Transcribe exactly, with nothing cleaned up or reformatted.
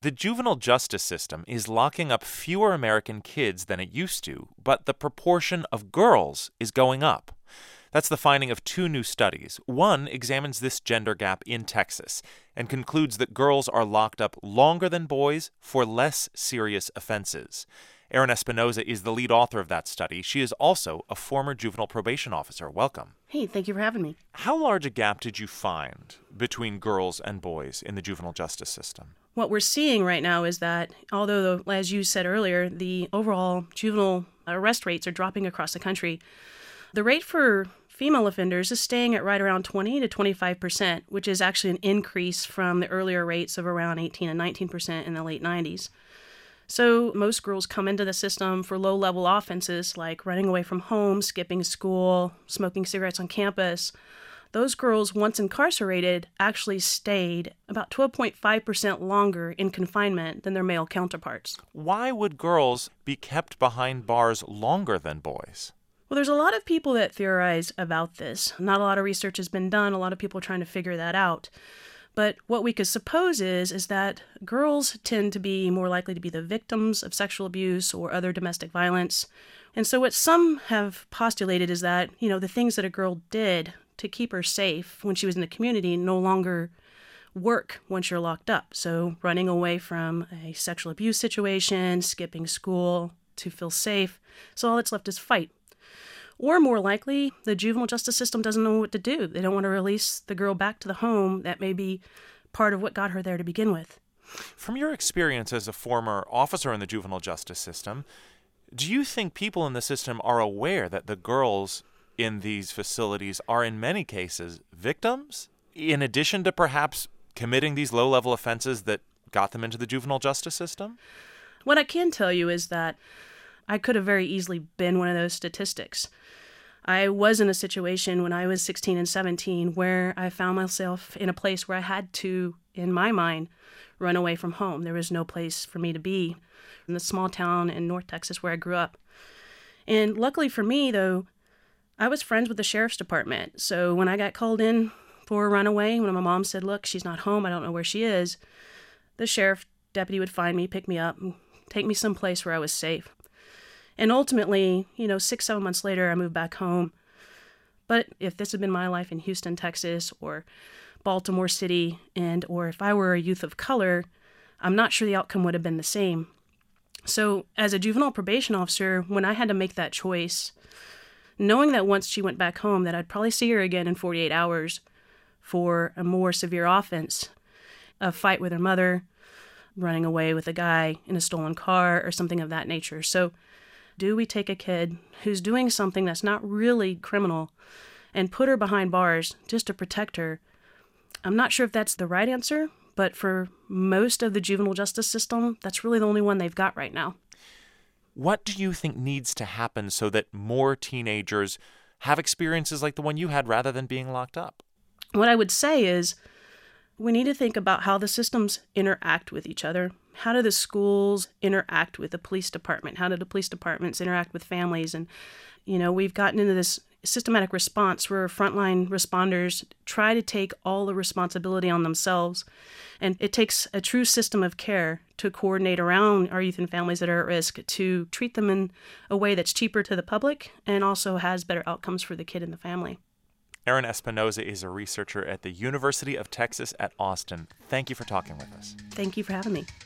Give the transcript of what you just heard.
The juvenile justice system is locking up fewer American kids than it used to, but the proportion of girls is going up. That's the finding of two new studies. One examines this gender gap in Texas and concludes that girls are locked up longer than boys for less serious offenses. Erin Espinoza is the lead author of that study. She is also a former juvenile probation officer. Welcome. Hey, thank you for having me. How large a gap did you find between girls and boys in the juvenile justice system? What we're seeing right now is that, although, the, as you said earlier, the overall juvenile arrest rates are dropping across the country, the rate for female offenders is staying at right around twenty to twenty-five percent, which is actually an increase from the earlier rates of around eighteen and nineteen percent in the late nineties. So most girls come into the system for low-level offenses like running away from home, skipping school, smoking cigarettes on campus. Those girls, once incarcerated, actually stayed about twelve point five percent longer in confinement than their male counterparts. Why would girls be kept behind bars longer than boys? Well, there's a lot of people that theorize about this. Not a lot of research has been done. A lot of people are trying to figure that out. But what we could suppose is, is that girls tend to be more likely to be the victims of sexual abuse or other domestic violence. And so what some have postulated is that, you know, the things that a girl did to keep her safe when she was in the community no longer work once you're locked up. So running away from a sexual abuse situation, skipping school to feel safe. So all that's left is fight. Or more likely, the juvenile justice system doesn't know what to do. They don't want to release the girl back to the home that may be part of what got her there to begin with. From your experience as a former officer in the juvenile justice system, do you think people in the system are aware that the girls in these facilities are in many cases victims, in addition to perhaps committing these low-level offenses that got them into the juvenile justice system? What I can tell you is that I could have very easily been one of those statistics. I was in a situation when I was sixteen and seventeen where I found myself in a place where I had to, in my mind, run away from home. There was no place for me to be in the small town in North Texas where I grew up. And luckily for me, though, I was friends with the sheriff's department. So when I got called in for a runaway, when my mom said, look, she's not home, I don't know where she is, the sheriff deputy would find me, pick me up, and take me someplace where I was safe. And ultimately, you know, six, seven months later, I moved back home. But if this had been my life in Houston, Texas, or Baltimore City, and or if I were a youth of color, I'm not sure the outcome would have been the same. So as a juvenile probation officer, when I had to make that choice, knowing that once she went back home that I'd probably see her again in forty-eight hours for a more severe offense, a fight with her mother, running away with a guy in a stolen car, or something of that nature. So do we take a kid who's doing something that's not really criminal and put her behind bars just to protect her? I'm not sure if that's the right answer, but for most of the juvenile justice system, that's really the only one they've got right now. What do you think needs to happen so that more teenagers have experiences like the one you had rather than being locked up? What I would say is we need to think about how the systems interact with each other. How do the schools interact with the police department? How do the police departments interact with families? And, you know, we've gotten into this systematic response where frontline responders try to take all the responsibility on themselves. And it takes a true system of care to coordinate around our youth and families that are at risk, to treat them in a way that's cheaper to the public and also has better outcomes for the kid and the family. Erin Espinoza is a researcher at the University of Texas at Austin. Thank you for talking with us. Thank you for having me.